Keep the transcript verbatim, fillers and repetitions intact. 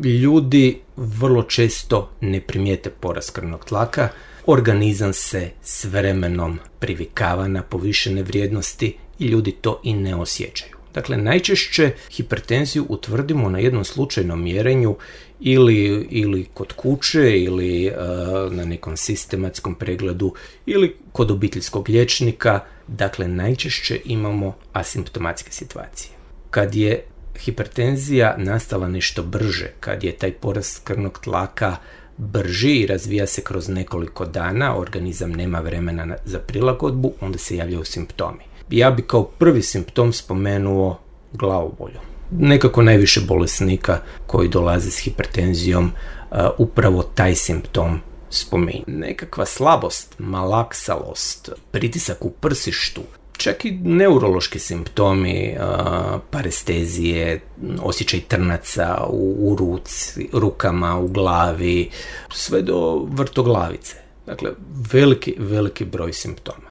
ljudi vrlo često ne primijete porast krvnog tlaka, organizam se s vremenom privikava na povišene vrijednosti i ljudi to i ne osjećaju. Dakle, najčešće hipertenziju utvrdimo na jednom slučajnom mjerenju ili, ili kod kuće ili uh, na nekom sistematskom pregledu ili kod obiteljskog liječnika. Dakle, najčešće imamo asimptomatske situacije. Kad je hipertenzija nastala nešto brže, kad je taj porast krvnog tlaka brži i razvija se kroz nekoliko dana, organizam nema vremena za prilagodbu, onda se javljaju simptomi. Ja bi kao prvi simptom spomenuo glavobolju. Nekako najviše bolesnika koji dolaze s hipertenzijom uh, upravo taj simptom spominju. Nekakva slabost, malaksalost, pritisak u prsištu, čak i neurološki simptomi, uh, parestezije, osjećaj trnaca u, u ruci, rukama, u glavi, sve do vrtoglavice. Dakle, veliki, veliki broj simptoma.